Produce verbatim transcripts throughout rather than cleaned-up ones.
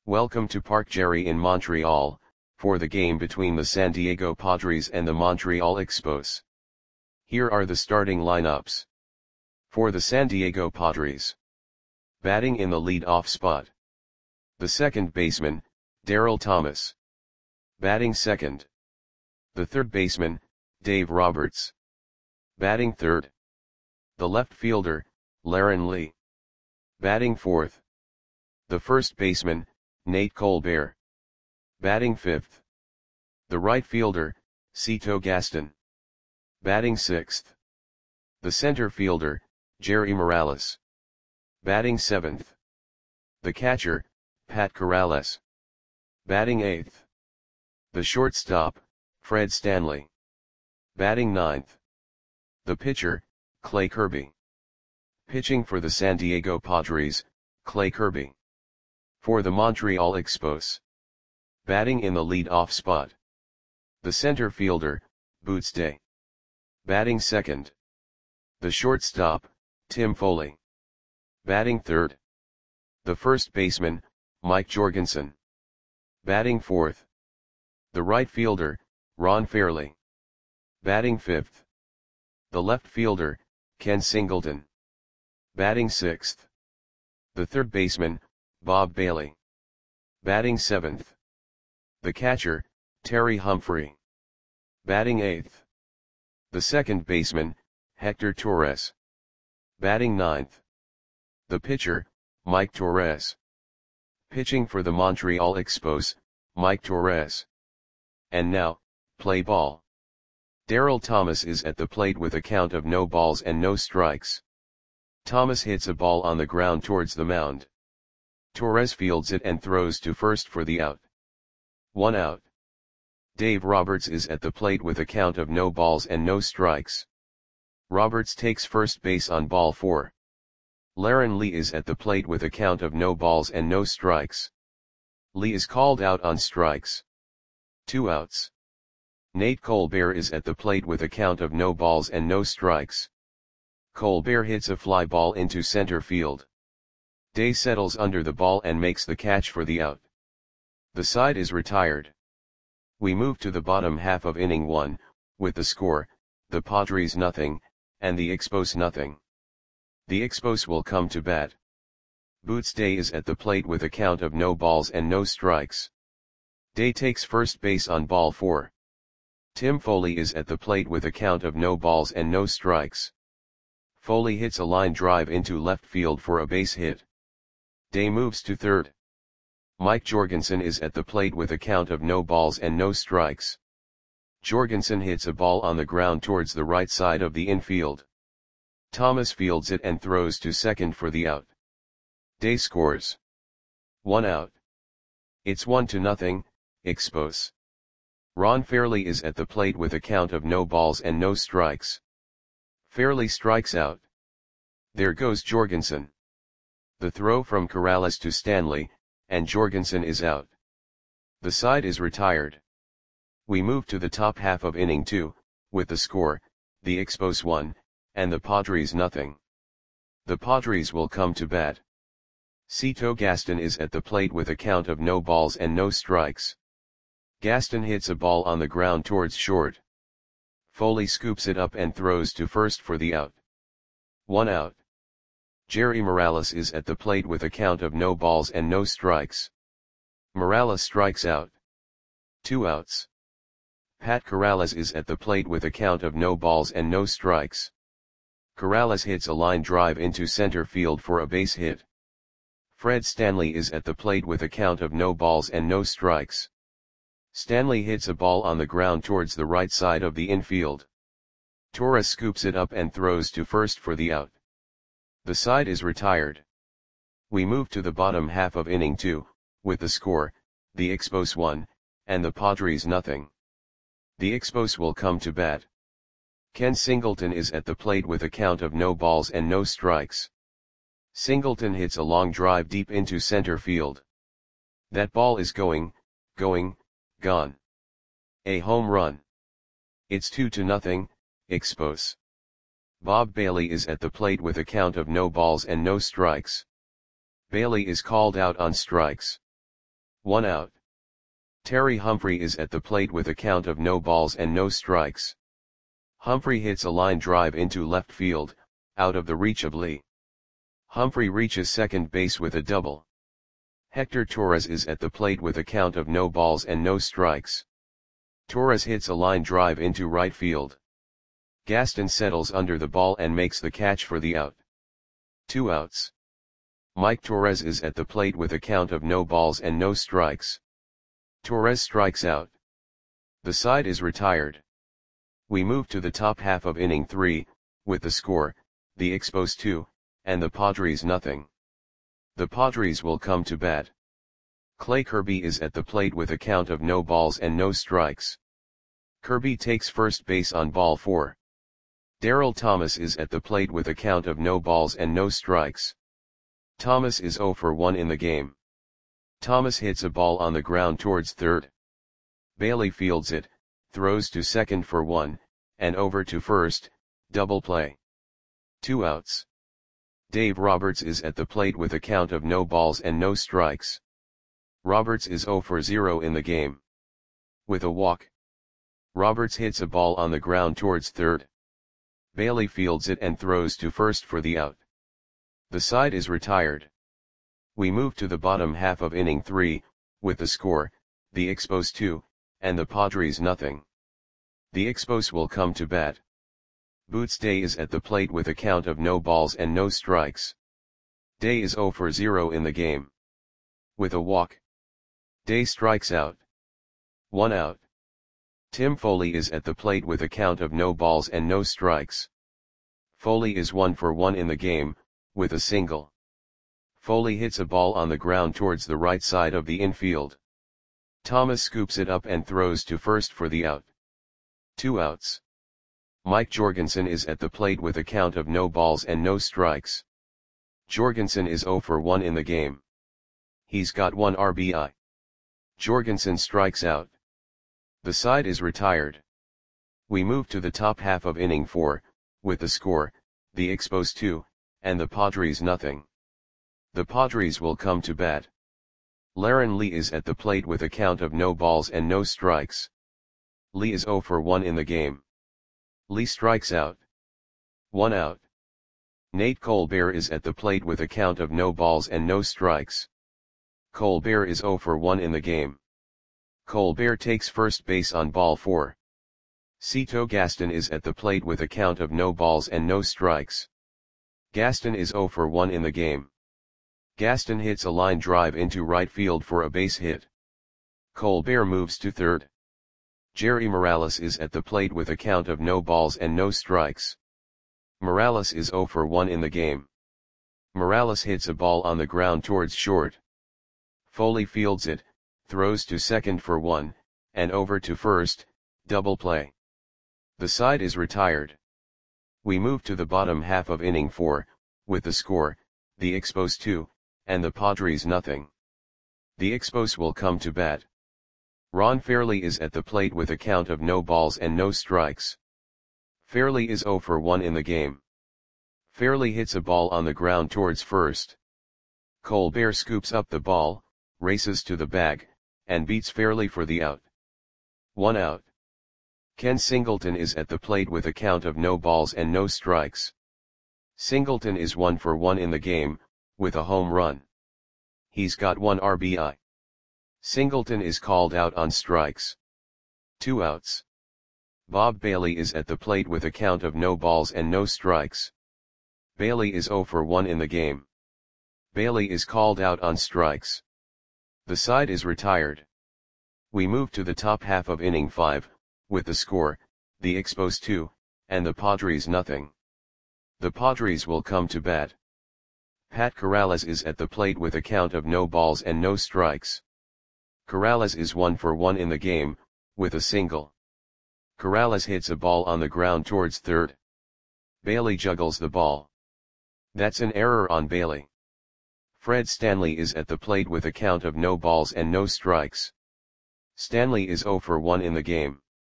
Welcome to Parc Jerry in Montreal, for the game between the San Diego Padres and the Montreal Expos. Here are the starting lineups. For the San Diego Padres. Batting in the lead-off spot. The second baseman, Daryl Thomas. Batting second. The third baseman, Dave Roberts. Batting third. The left fielder, Laren Lee. Batting fourth. The first baseman, Nate Colbert. Batting fifth. The right fielder, Cito Gaston. Batting sixth. The center fielder, Jerry Morales. Batting seventh. The catcher, Pat Corrales. Batting eighth. The shortstop, Fred Stanley. Batting ninth. The pitcher, Clay Kirby. Pitching for the San Diego Padres, Clay Kirby. For the Montreal Expos. Batting in the lead-off spot. The center fielder, Boots Day. Batting second. The shortstop, Tim Foley. Batting third. The first baseman, Mike Jorgensen. Batting fourth. The right fielder, Ron Fairly. Batting fifth. The left fielder, Ken Singleton. Batting sixth. The third baseman, Bob Bailey. Batting seventh. The catcher, Terry Humphrey. Batting eighth. The second baseman, Hector Torres. Batting ninth. The pitcher, Mike Torres. Pitching for the Montreal Expos, Mike Torres. And now, play ball. Daryl Thomas is at the plate with a count of no balls and no strikes. Thomas hits a ball on the ground towards the mound. Torres fields it and throws to first for the out. One out. Dave Roberts is at the plate with a count of no balls and no strikes. Roberts takes first base on ball four. Laren Lee is at the plate with a count of no balls and no strikes. Lee is called out on strikes. Two outs. Nate Colbert is at the plate with a count of no balls and no strikes. Colbert hits a fly ball into center field. Day settles under the ball and makes the catch for the out. The side is retired. We move to the bottom half of inning one, with the score, the Padres nothing, and the Expos nothing. The Expos will come to bat. Boots Day is at the plate with a count of no balls and no strikes. Day takes first base on ball four. Tim Foley is at the plate with a count of no balls and no strikes. Foley hits a line drive into left field for a base hit. Day moves to third. Mike Jorgensen is at the plate with a count of no balls and no strikes. Jorgensen hits a ball on the ground towards the right side of the infield. Thomas fields it and throws to second for the out. Day scores. One out. It's one to nothing, Expos. Ron Fairly is at the plate with a count of no balls and no strikes. Fairly strikes out. There goes Jorgensen. The throw from Corrales to Stanley, and Jorgensen is out. The side is retired. We move to the top half of inning two, with the score, the Expos one, and the Padres nothing. The Padres will come to bat. Cito Gaston is at the plate with a count of no balls and no strikes. Gaston hits a ball on the ground towards short. Foley scoops it up and throws to first for the out. One out. Jerry Morales is at the plate with a count of no balls and no strikes. Morales strikes out. Two outs. Pat Corrales is at the plate with a count of no balls and no strikes. Corrales hits a line drive into center field for a base hit. Fred Stanley is at the plate with a count of no balls and no strikes. Stanley hits a ball on the ground towards the right side of the infield. Torres scoops it up and throws to first for the out. The side is retired. We move to the bottom half of inning two, with the score, the Expos one, and the Padres nothing. The Expos will come to bat. Ken Singleton is at the plate with a count of no balls and no strikes. Singleton hits a long drive deep into center field. That ball is going, going, gone. A home run. It's two to nothing, Expos. Bob Bailey is at the plate with a count of no balls and no strikes. Bailey is called out on strikes. One out. Terry Humphrey is at the plate with a count of no balls and no strikes. Humphrey hits a line drive into left field, out of the reach of Lee. Humphrey reaches second base with a double. Hector Torres is at the plate with a count of no balls and no strikes. Torres hits a line drive into right field. Gaston settles under the ball and makes the catch for the out. Two outs. Mike Torres is at the plate with a count of no balls and no strikes. Torres strikes out. The side is retired. We move to the top half of inning three, with the score, the Expos two, and the Padres nothing. The Padres will come to bat. Clay Kirby is at the plate with a count of no balls and no strikes. Kirby takes first base on ball four. Darryl Thomas is at the plate with a count of no balls and no strikes. Thomas is zero for one in the game. Thomas hits a ball on the ground towards third. Bailey fields it, throws to second for one, and over to first, double play. Two outs. Dave Roberts is at the plate with a count of no balls and no strikes. Roberts is zero for zero in the game. With a walk. Roberts hits a ball on the ground towards third. Bailey fields it and throws to first for the out. The side is retired. We move to the bottom half of inning three, with the score, the Expos two, and the Padres nothing. The Expos will come to bat. Boots Day is at the plate with a count of no balls and no strikes. Day is zero for zero in the game. With a walk. Day strikes out. One out. Tim Foley is at the plate with a count of no balls and no strikes. Foley is one for one in the game, with a single. Foley hits a ball on the ground towards the right side of the infield. Thomas scoops it up and throws to first for the out. Two outs. Mike Jorgensen is at the plate with a count of no balls and no strikes. Jorgensen is zero for one in the game. He's got one R B I. Jorgensen strikes out. The side is retired. We move to the top half of inning four, with the score, the Expos two, and the Padres nothing. The Padres will come to bat. Laren Lee is at the plate with a count of no balls and no strikes. Lee is zero for one in the game. Lee strikes out. One out. Nate Colbert is at the plate with a count of no balls and no strikes. Colbert is zero for one in the game. Colbert takes first base on ball four. Cito Gaston is at the plate with a count of no balls and no strikes. Gaston is zero for one in the game. Gaston hits a line drive into right field for a base hit. Colbert moves to third. Jerry Morales is at the plate with a count of no balls and no strikes. Morales is zero for one in the game. Morales hits a ball on the ground towards short. Foley fields it, throws to second for one, and over to first, double play. The side is retired. We move to the bottom half of inning four, with the score, the Expos two, and the Padres nothing. The Expos will come to bat. Ron Fairley is at the plate with a count of no balls and no strikes. Fairley is zero for one in the game. Fairley hits a ball on the ground towards first. Colbert scoops up the ball, races to the bag, and beats Fairley for the out. One out. Ken Singleton is at the plate with a count of no balls and no strikes. Singleton is one for one in the game, with a home run. He's got one R B I. Singleton is called out on strikes. Two outs. Bob Bailey is at the plate with a count of no balls and no strikes. Bailey is zero for one in the game. Bailey is called out on strikes. The side is retired. We move to the top half of inning five, with the score, the Expos two, and the Padres nothing. The Padres will come to bat. Pat Corrales is at the plate with a count of no balls and no strikes. Corrales is one for one in the game, with a single. Corrales hits a ball on the ground towards third. Bailey juggles the ball. That's an error on Bailey. Fred Stanley is at the plate with a count of no balls and no strikes. Stanley is zero for one in the game.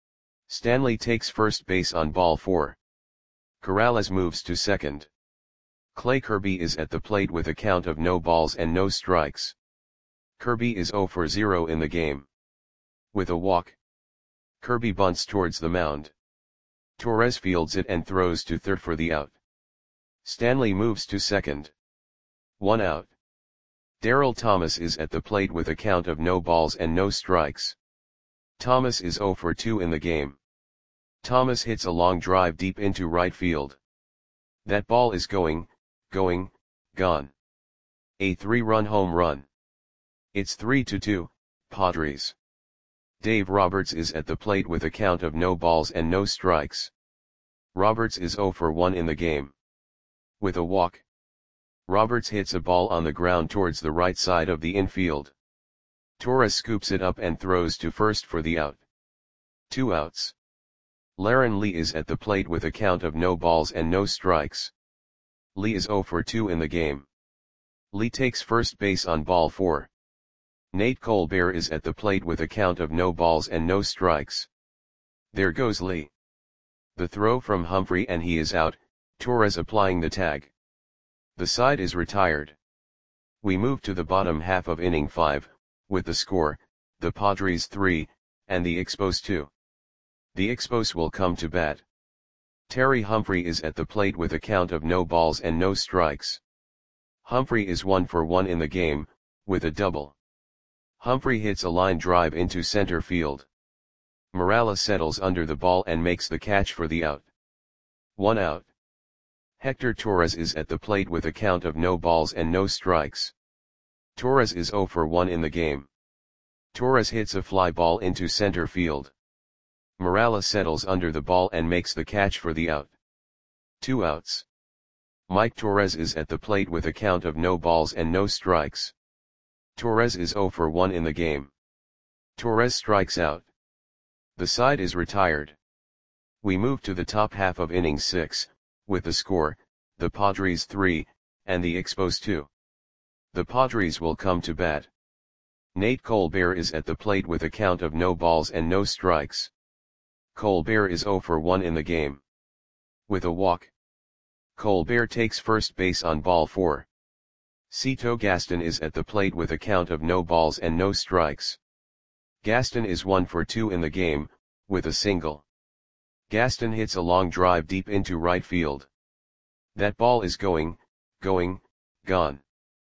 Stanley takes first base on ball four. Corrales moves to second. Clay Kirby is at the plate with a count of no balls and no strikes. Kirby is zero for zero in the game. With a walk, Kirby bunts towards the mound. Torres fields it and throws to third for the out. Stanley moves to second. One out. Darryl Thomas is at the plate with a count of no balls and no strikes. Thomas is zero for two in the game. Thomas hits a long drive deep into right field. That ball is going, going, gone. A three-run home run. It's three to two, Padres. Dave Roberts is at the plate with a count of no balls and no strikes. Roberts is zero for one in the game. With a walk, Roberts hits a ball on the ground towards the right side of the infield. Torres scoops it up and throws to first for the out. Two outs. Laren Lee is at the plate with a count of no balls and no strikes. Lee is zero for two in the game. Lee takes first base on ball four. Nate Colbert is at the plate with a count of no balls and no strikes. There goes Lee. The throw from Humphrey and he is out, Torres applying the tag. The side is retired. We move to the bottom half of inning five, with the score, the Padres three, and the Expos two. The Expos will come to bat. Terry Humphrey is at the plate with a count of no balls and no strikes. Humphrey is one for one in the game, with a double. Humphrey hits a line drive into center field. Morales settles under the ball and makes the catch for the out. One out. Hector Torres is at the plate with a count of no balls and no strikes. Torres is zero for one in the game. Torres hits a fly ball into center field. Morales settles under the ball and makes the catch for the out. Two outs. Mike Torres is at the plate with a count of no balls and no strikes. Torres is zero for one in the game. Torres strikes out. The side is retired. We move to the top half of inning six, with the score, the Padres three, and the Expos two. The Padres will come to bat. Nate Colbert is at the plate with a count of no balls and no strikes. Colbert is zero for one in the game. With a walk, Colbert takes first base on ball four. Cito Gaston is at the plate with a count of no balls and no strikes. Gaston is one for two in the game, with a single. Gaston hits a long drive deep into right field. That ball is going, going, gone.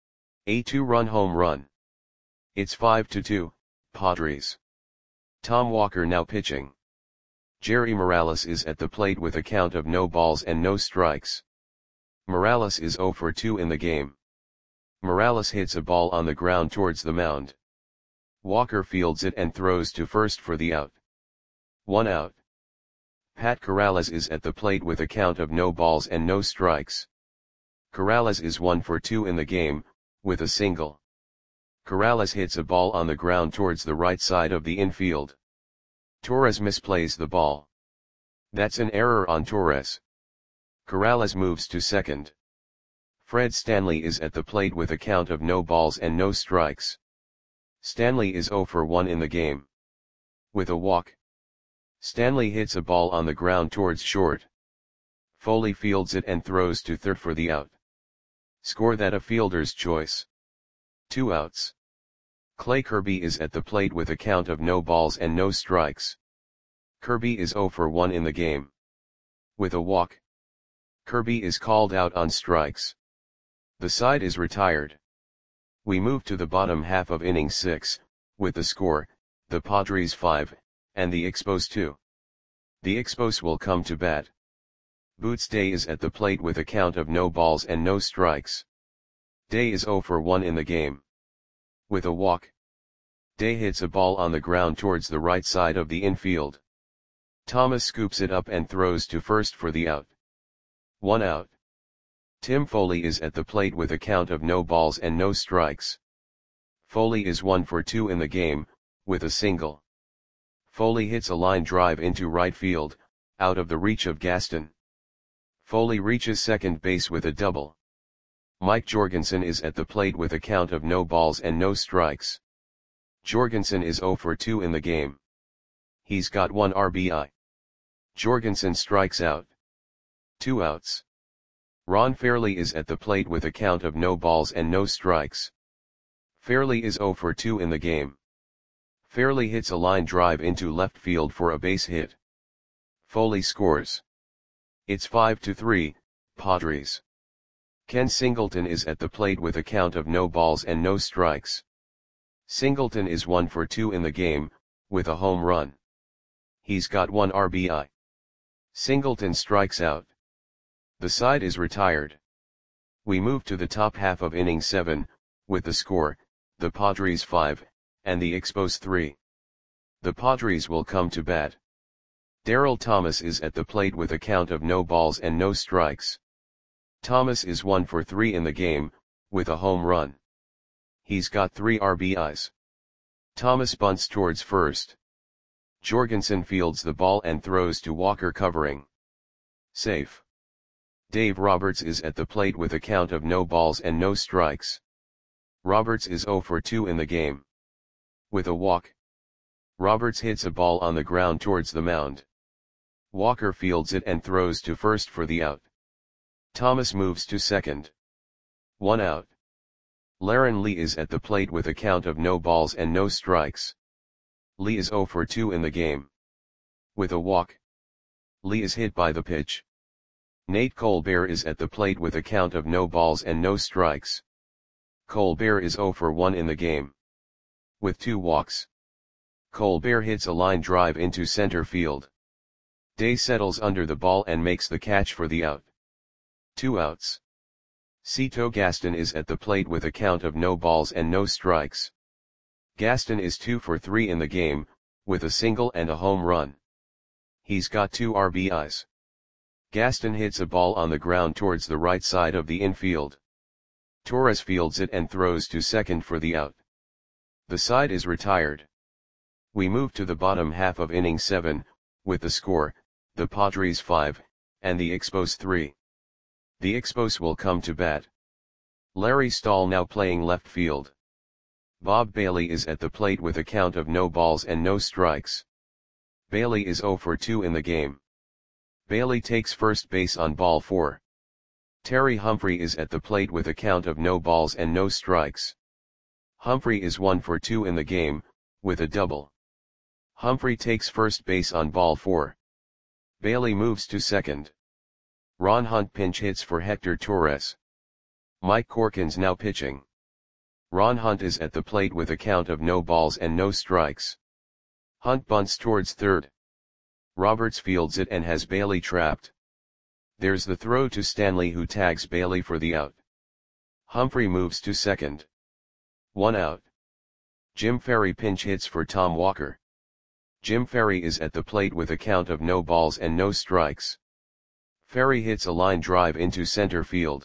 A two-run home run. It's five to two, Padres. Tom Walker now pitching. Jerry Morales is at the plate with a count of no balls and no strikes. Morales is zero for two in the game. Morales hits a ball on the ground towards the mound. Walker fields it and throws to first for the out. One out. Pat Corrales is at the plate with a count of no balls and no strikes. Corrales is one for two in the game, with a single. Corrales hits a ball on the ground towards the right side of the infield. Torres misplays the ball. That's an error on Torres. Corrales moves to second. Fred Stanley is at the plate with a count of no balls and no strikes. Stanley is zero for one in the game. With a walk, Stanley hits a ball on the ground towards short. Foley fields it and throws to third for the out. Score that a fielder's choice. Two outs. Clay Kirby is at the plate with a count of no balls and no strikes. Kirby is zero for one in the game. With a walk, Kirby is called out on strikes. The side is retired. We move to the bottom half of inning six, with the score, the Padres five, and the Expos two. The Expos will come to bat. Boots Day is at the plate with a count of no balls and no strikes. Day is zero for one in the game. With a walk, Day hits a ball on the ground towards the right side of the infield. Thomas scoops it up and throws to first for the out. One out. Tim Foley is at the plate with a count of no balls and no strikes. Foley is one for two in the game, with a single. Foley hits a line drive into right field, out of the reach of Gaston. Foley reaches second base with a double. Mike Jorgensen is at the plate with a count of no balls and no strikes. Jorgensen is zero for two in the game. He's got one R B I. Jorgensen strikes out. Two outs. Ron Fairley is at the plate with a count of no balls and no strikes. Fairley is zero for two in the game. Fairley hits a line drive into left field for a base hit. Foley scores. It's five to three, Padres. Ken Singleton is at the plate with a count of no balls and no strikes. Singleton is one for two in the game, with a home run. He's got one R B I. Singleton strikes out. The side is retired. We move to the top half of inning seven, with the score, the Padres five, and the Expos three. The Padres will come to bat. Darryl Thomas is at the plate with a count of no balls and no strikes. Thomas is one for three in the game, with a home run. He's got three R B Is. Thomas bunts towards first. Jorgensen fields the ball and throws to Walker covering. Safe. Dave Roberts is at the plate with a count of no balls and no strikes. Roberts is zero for two in the game. With a walk. Roberts hits a ball on the ground towards the mound. Walker fields it and throws to first for the out. Thomas moves to second. One out. Laren Lee is at the plate with a count of no balls and no strikes. Lee is zero for two in the game. With a walk. Lee is hit by the pitch. Nate Colbert is at the plate with a count of no balls and no strikes. Colbert is zero for one in the game. With two walks. Colbert hits a line drive into center field. Day settles under the ball and makes the catch for the out. Two outs. Cito Gaston is at the plate with a count of no balls and no strikes. Gaston is two for three in the game, with a single and a home run. He's got two R B Is. Gaston hits a ball on the ground towards the right side of the infield. Torres fields it and throws to second for the out. The side is retired. We move to the bottom half of inning seven, with the score, the Padres five, and the Expos three. The Expos will come to bat. Larry Stahl now playing left field. Bob Bailey is at the plate with a count of no balls and no strikes. Bailey is zero for two in the game. Bailey takes first base on ball four. Terry Humphrey is at the plate with a count of no balls and no strikes. Humphrey is one for two in the game, with a double. Humphrey takes first base on ball four. Bailey moves to second. Ron Hunt pinch hits for Hector Torres. Mike Corkins now pitching. Ron Hunt is at the plate with a count of no balls and no strikes. Hunt bunts towards third. Roberts fields it and has Bailey trapped. There's the throw to Stanley, who tags Bailey for the out. Humphrey moves to second. One out. Jim Ferry pinch hits for Tom Walker. Jim Ferry is at the plate with a count of no balls and no strikes. Ferry hits a line drive into center field.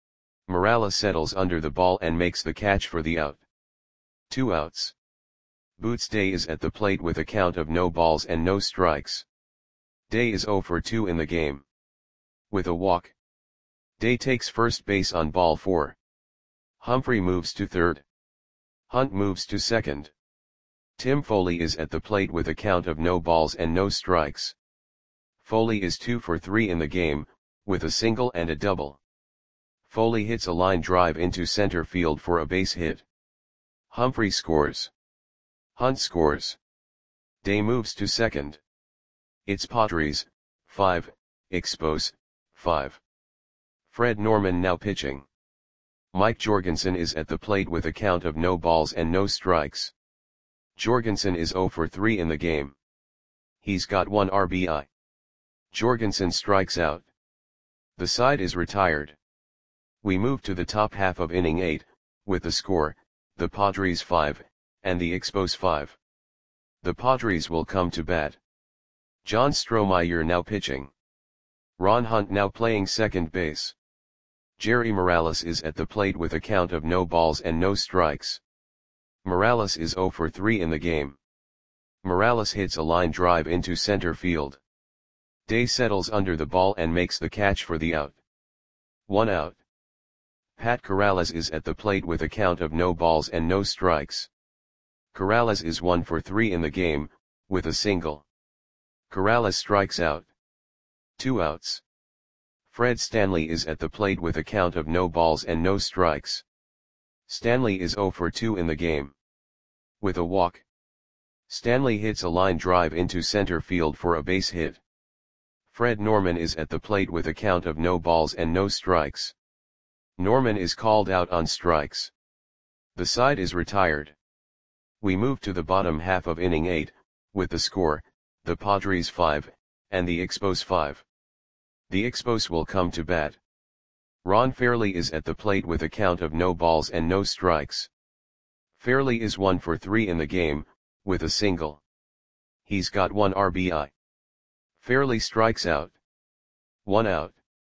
Morales settles under the ball and makes the catch for the out. Two outs. Boots Day is at the plate with a count of no balls and no strikes. Day is zero for two in the game. With a walk. Day takes first base on ball four. Humphrey moves to third. Hunt moves to second. Tim Foley is at the plate with a count of no balls and no strikes. Foley is two for three in the game, with a single and a double. Foley hits a line drive into center field for a base hit. Humphrey scores. Hunt scores. Day moves to second. It's Padres, five, Expos, five. Fred Norman now pitching. Mike Jorgensen is at the plate with a count of no balls and no strikes. Jorgensen is zero for three in the game. He's got one R B I. Jorgensen strikes out. The side is retired. We move to the top half of inning eight, with the score, the Padres five, and the Expos five. The Padres will come to bat. John Strohmeyer now pitching. Ron Hunt now playing second base. Jerry Morales is at the plate with a count of no balls and no strikes. Morales is zero for three in the game. Morales hits a line drive into center field. Day settles under the ball and makes the catch for the out. One out. Pat Corrales is at the plate with a count of no balls and no strikes. Corrales is one for three in the game, with a single. Corrales strikes out. Two outs. Fred Stanley is at the plate with a count of no balls and no strikes. Stanley is zero for two in the game. With a walk, Stanley hits a line drive into center field for a base hit. Fred Norman is at the plate with a count of no balls and no strikes. Norman is called out on strikes. The side is retired. We move to the bottom half of inning eight, with the score, the Padres five, and the Expos five. The Expos will come to bat. Ron Fairly is at the plate with a count of no balls and no strikes. Fairly is one for three in the game, with a single. He's got one R B I. Fairly strikes out. One out.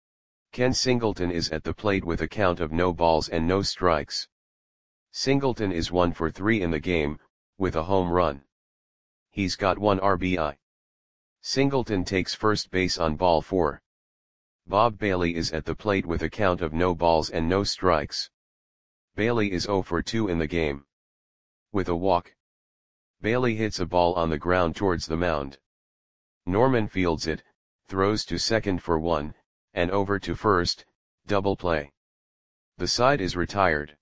Ken Singleton is at the plate with a count of no balls and no strikes. Singleton is one for three in the game, with a home run. He's got one R B I. Singleton takes first base on ball four. Bob Bailey is at the plate with a count of no balls and no strikes. Bailey is zero for two in the game. With a walk, Bailey hits a ball on the ground towards the mound. Norman fields it, throws to second for one, and over to first, double play. The side is retired.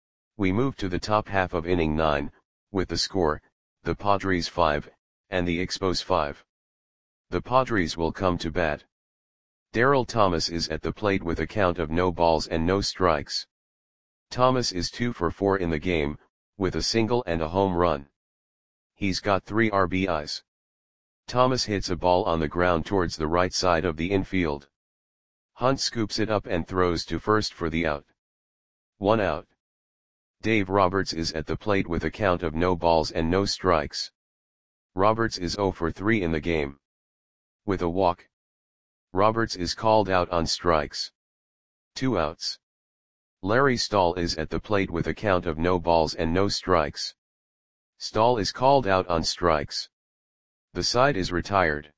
We move to the top half of inning nine, with the score, the Padres five, and the Expos five. The Padres will come to bat. Darryl Thomas is at the plate with a count of no balls and no strikes. Thomas is two for four in the game, with a single and a home run. He's got three R B Is. Thomas hits a ball on the ground towards the right side of the infield. Hunt scoops it up and throws to first for the out. One out. Dave Roberts is at the plate with a count of no balls and no strikes. Roberts is zero for three in the game. With a walk, Roberts is called out on strikes. Two outs. Larry Stahl is at the plate with a count of no balls and no strikes. Stahl is called out on strikes. The side is retired.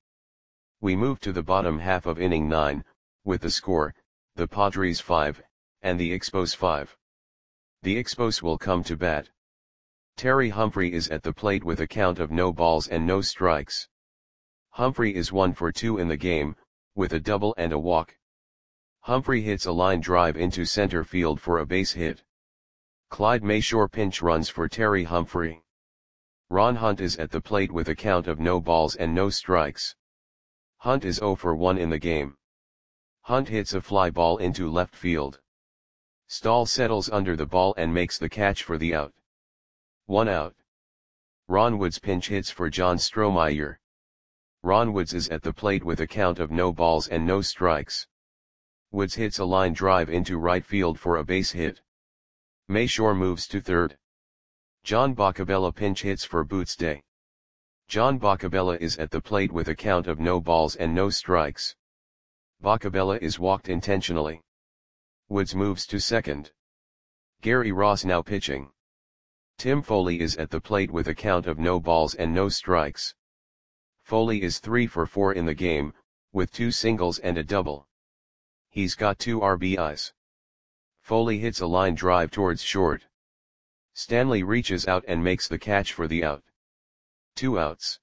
We move to the bottom half of inning nine, with the score, the Padres five, and the Expos five. The Expos will come to bat. Terry Humphrey is at the plate with a count of no balls and no strikes. Humphrey is one for two in the game, with a double and a walk. Humphrey hits a line drive into center field for a base hit. Clyde Mayshore pinch runs for Terry Humphrey. Ron Hunt is at the plate with a count of no balls and no strikes. Hunt is zero for one in the game. Hunt hits a fly ball into left field. Stahl settles under the ball and makes the catch for the out. One out. Ron Woods pinch hits for John Strohmeyer. Ron Woods is at the plate with a count of no balls and no strikes. Woods hits a line drive into right field for a base hit. Mayshore moves to third. John Boccabella pinch hits for Boots Day. John Boccabella is at the plate with a count of no balls and no strikes. Boccabella is walked intentionally. Woods moves to second. Gary Ross now pitching. Tim Foley is at the plate with a count of no balls and no strikes. Foley is three for four in the game, with two singles and a double. He's got two R B Is. Foley hits a line drive towards short. Stanley reaches out and makes the catch for the out. Two outs.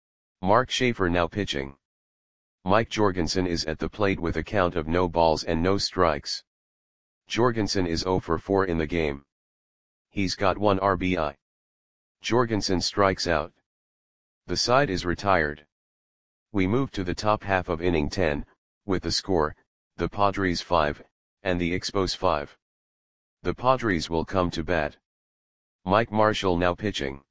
Mark Schaefer now pitching. Mike Jorgensen is at the plate with a count of no balls and no strikes. Jorgensen is zero for four in the game. He's got one R B I. Jorgensen strikes out. The side is retired. We move to the top half of inning ten, with the score, the Padres five, and the Expos five. The Padres will come to bat. Mike Marshall now pitching.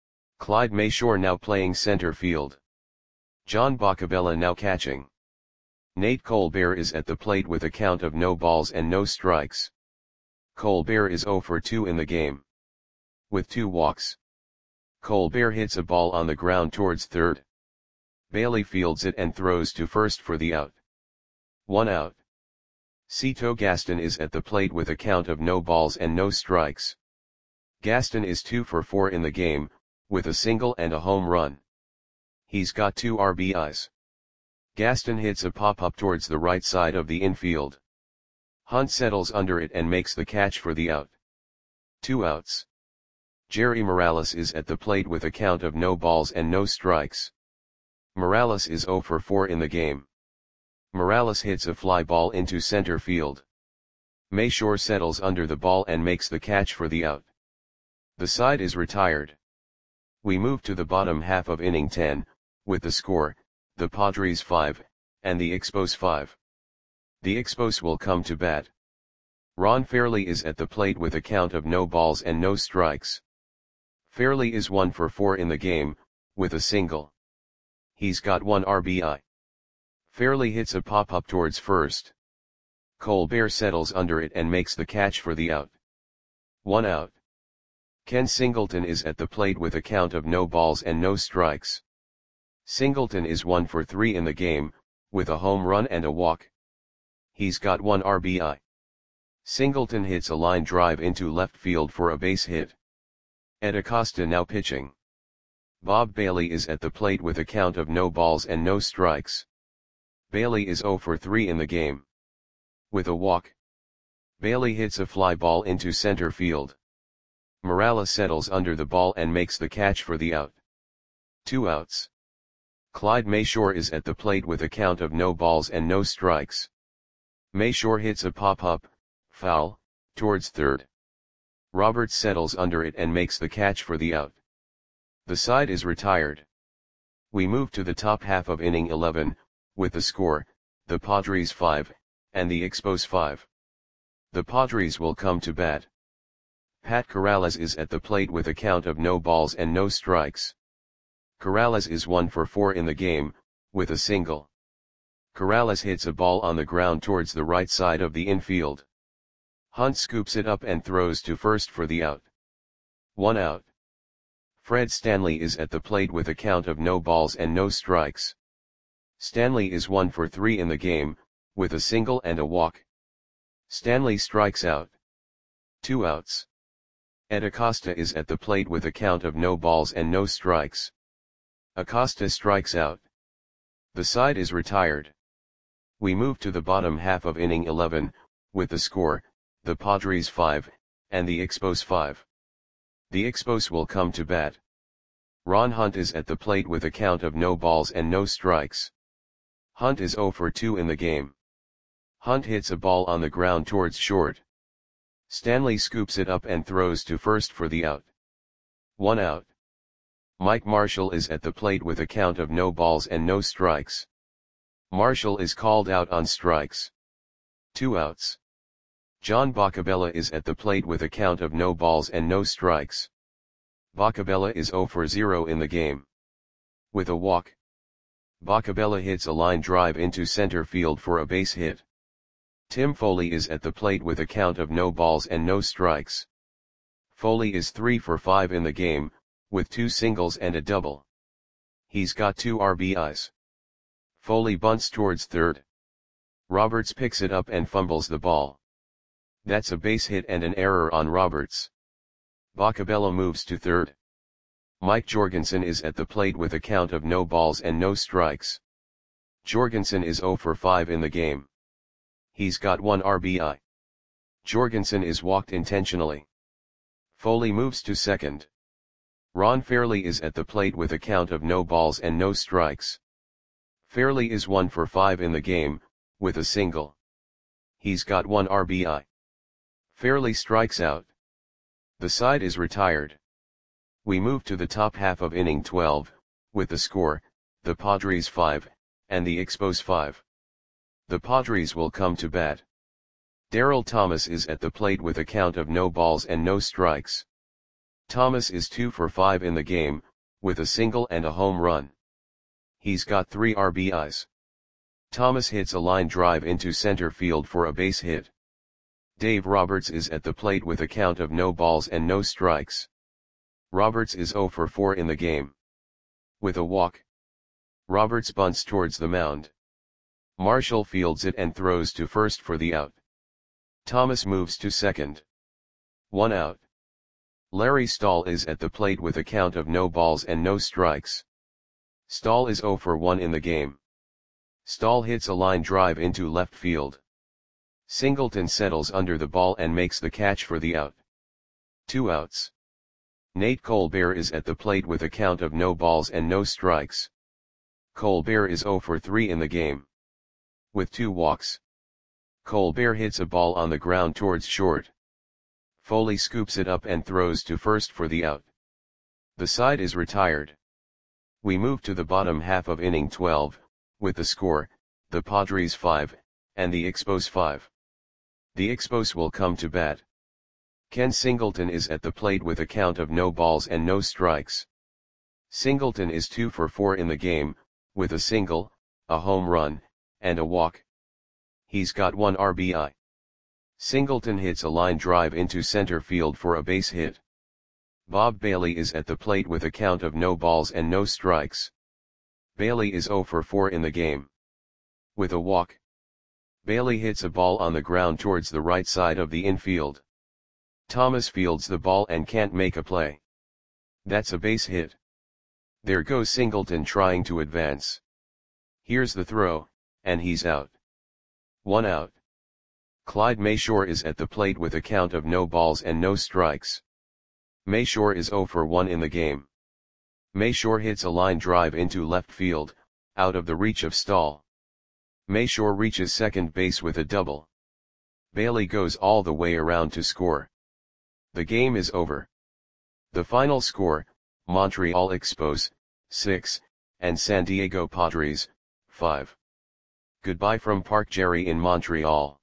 Clyde Mayshore now playing center field. John Boccabella now catching. Nate Colbert is at the plate with a count of no balls and no strikes. Colbert is zero for two in the game. With two walks, Colbert hits a ball on the ground towards third. Bailey fields it and throws to first for the out. One out. Cito Gaston is at the plate with a count of no balls and no strikes. Gaston is two for four in the game, with a single and a home run. He's got two R B Is. Gaston hits a pop-up towards the right side of the infield. Hunt settles under it and makes the catch for the out. Two outs. Jerry Morales is at the plate with a count of no balls and no strikes. Morales is zero for four in the game. Morales hits a fly ball into center field. Mayshore settles under the ball and makes the catch for the out. The side is retired. We move to the bottom half of inning ten, with the score, the Padres five, and the Expos five. The Expos will come to bat. Ron Fairly is at the plate with a count of no balls and no strikes. Fairly is one for four in the game, with a single. He's got one R B I. Fairly hits a pop-up towards first. Colbert settles under it and makes the catch for the out. One out. Ken Singleton is at the plate with a count of no balls and no strikes. Singleton is one for three in the game, with a home run and a walk. He's got one R B I. Singleton hits a line drive into left field for a base hit. Ed Acosta now pitching. Bob Bailey is at the plate with a count of no balls and no strikes. Bailey is zero for three in the game. With a walk. Bailey hits a fly ball into center field. Morales settles under the ball and makes the catch for the out. Two outs. Clyde Mayshore is at the plate with a count of no balls and no strikes. Mayshore hits a pop-up, foul, towards third. Roberts settles under it and makes the catch for the out. The side is retired. We move to the top half of inning eleven, with the score, the Padres five, and the Expos five. The Padres will come to bat. Pat Corrales is at the plate with a count of no balls and no strikes. Corrales is one for four in the game, with a single. Corrales hits a ball on the ground towards the right side of the infield. Hunt scoops it up and throws to first for the out. One out. Fred Stanley is at the plate with a count of no balls and no strikes. Stanley is one for three in the game, with a single and a walk. Stanley strikes out. Two outs. Ed Acosta is at the plate with a count of no balls and no strikes. Acosta strikes out. The side is retired. We move to the bottom half of inning eleven, with the score, the Padres five, and the Expos five. The Expos will come to bat. Ron Hunt is at the plate with a count of no balls and no strikes. Hunt is zero for two in the game. Hunt hits a ball on the ground towards short. Stanley scoops it up and throws to first for the out. One out. Mike Marshall is at the plate with a count of no balls and no strikes. Marshall is called out on strikes. Two outs. John Boccabella is at the plate with a count of no balls and no strikes. Boccabella is zero for zero in the game. With a walk. Boccabella hits a line drive into center field for a base hit. Tim Foley is at the plate with a count of no balls and no strikes. Foley is three for five in the game, with two singles and a double. He's got two R B Is. Foley bunts towards third. Roberts picks it up and fumbles the ball. That's a base hit and an error on Roberts. Boccabella moves to third. Mike Jorgensen is at the plate with a count of no balls and no strikes. Jorgensen is zero for five in the game. He's got one R B I. Jorgensen is walked intentionally. Foley moves to second. Ron Fairly is at the plate with a count of no balls and no strikes. Fairly is one for five in the game, with a single. He's got one R B I. Fairly strikes out. The side is retired. We move to the top half of inning twelve, with the score, the Padres five, and the Expos five. The Padres will come to bat. Darryl Thomas is at the plate with a count of no balls and no strikes. Thomas is two for five in the game, with a single and a home run. He's got three R B Is. Thomas hits a line drive into center field for a base hit. Dave Roberts is at the plate with a count of no balls and no strikes. Roberts is zero for four in the game. With a walk. Roberts bunts towards the mound. Marshall fields it and throws to first for the out. Thomas moves to second. One out. Larry Stahl is at the plate with a count of no balls and no strikes. Stahl is zero for one in the game. Stahl hits a line drive into left field. Singleton settles under the ball and makes the catch for the out. Two outs. Nate Colbert is at the plate with a count of no balls and no strikes. Colbert is zero for three in the game. With two walks. Colbert hits a ball on the ground towards short. Foley scoops it up and throws to first for the out. The side is retired. We move to the bottom half of inning twelve, with the score, the Padres five, and the Expos five. The Expos will come to bat. Ken Singleton is at the plate with a count of no balls and no strikes. Singleton is two for four in the game, with a single, a home run, and a walk. He's got one R B I. Singleton hits a line drive into center field for a base hit. Bob Bailey is at the plate with a count of no balls and no strikes. Bailey is zero for four in the game. With a walk. Bailey hits a ball on the ground towards the right side of the infield. Thomas fields the ball and can't make a play. That's a base hit. There goes Singleton trying to advance. Here's the throw, and he's out. One out. Clyde Mayshore is at the plate with a count of no balls and no strikes. Mayshore is zero for one in the game. Mayshore hits a line drive into left field, out of the reach of Stahl. Mayshore reaches second base with a double. Bailey goes all the way around to score. The game is over. The final score, Montreal Expos, six, and San Diego Padres, five. Goodbye from Park Jerry in Montreal.